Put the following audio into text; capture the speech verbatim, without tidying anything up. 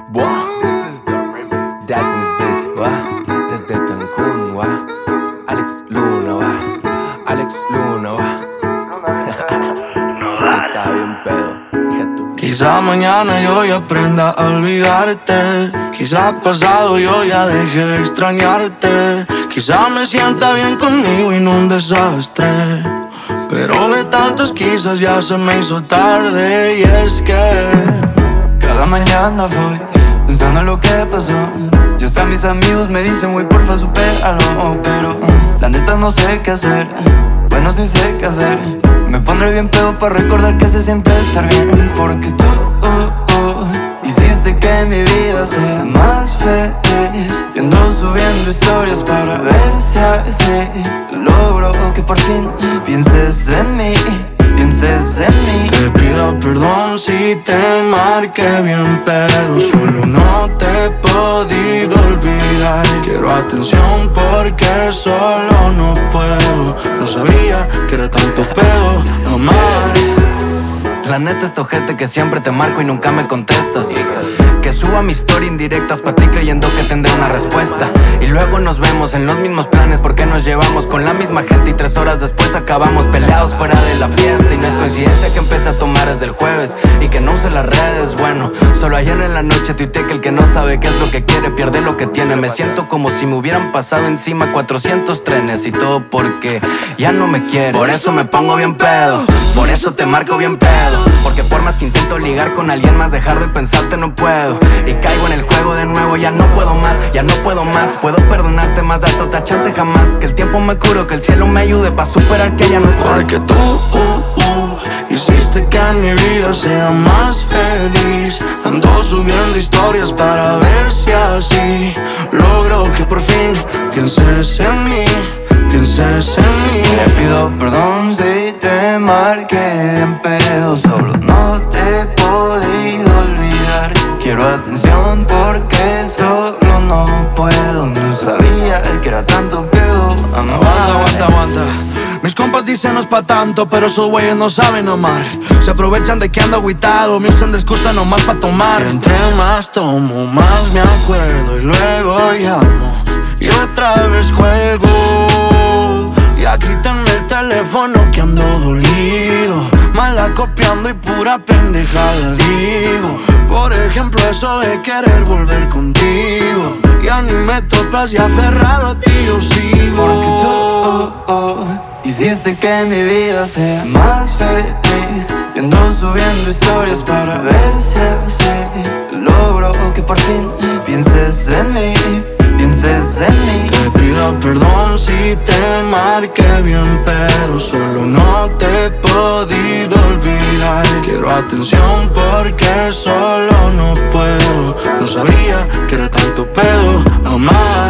Buah, this is the remix. That's in this bitch, wah. Desde Cancún, wah. Alex Luna, wah. Alex Luna, wah. Si está bien pedo, hija tú. Quizá mañana yo ya aprenda a olvidarte. Quizá pasado yo ya deje de extrañarte. Quizá me sienta bien conmigo y no un desastre. Pero de tantos quizás ya se me hizo tarde. Y es que cada mañana voy pensando en lo que pasó. Ya hasta mis amigos me dicen, güey, porfa, supéralo. Pero la neta no sé qué hacer. Bueno, sí sé qué hacer. Me pondré bien pedo para recordar que se siente estar bien. Porque tú uh, uh, hiciste que mi vida sea más feliz. Y ando subiendo historias para ver si así logro que por fin pienses en mí. Pienses en mí. te pido perdón si te marqué bien, pero solo no te he podido olvidar. Quiero atención porque solo no puedo. No sabía que era tanto pedo amar. La neta es ojete que siempre te marco y nunca me contestas. Que suba mi story indirectas pa' ti creyendo que tendré una respuesta. Y luego nos vemos en los mismos planes porque nos llevamos con la misma gente. Y tres horas después acabamos peleados fuera de la fiesta. Y no es coincidencia que empecé a tomar desde el jueves y que no use las redes. Bueno, solo ayer en la noche tuiteé que el que no sabe qué es lo que quiere pierde lo que tiene. Me siento como si me hubieran pasado encima cuatrocientos trenes. Y todo porque ya no me quieres. Por eso me pongo bien pedo, por eso te marco bien pedo. Porque por más que intento ligar con alguien más, dejar de pensarte no puedo. Y caigo en el juego de nuevo, ya no puedo más, ya no puedo más. Puedo perdonarte más, darte otra chance jamás. Que el tiempo me cure, que el cielo me ayude pa' superar que ya no estás. Porque tú uh, uh, hiciste que mi vida sea más feliz. Ando subiendo historias para ver si así logro que por fin pienses en mí. Pienses en mí. Te pido perdón si te marqué en pedo. Solo no te he podido olvidar. Quiero atención porque solo no puedo. No sabía que era tanto pedo amar. Aguanta, aguanta, aguanta. Mis compas dicen no es pa' tanto, pero esos güeyes no saben amar. Se aprovechan de que ando agüitado, me usan de excusa nomás pa' tomar. Y entre más tomo, más me acuerdo y luego llamo y otra vez juego. Y aquí tengo el teléfono que ando dolido, mala copiando y pura pendejada digo. Por ejemplo eso de querer volver contigo. Ya ni me topas y aferrado a ti yo sigo. Porque tú oh, oh, hiciste que mi vida sea más feliz. Y ando subiendo historias para ver si así logro que por fin pienses en mí. Pienses en mí. Te pido perdón si te marqué bien, pero solo no te he podido olvidar. Quiero atención porque solo no puedo. No sabía que era tanto pedo amar.